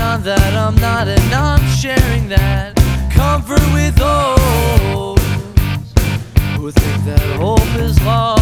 not that I'm not, and I'm sharing that comfort with those who think that hope is lost.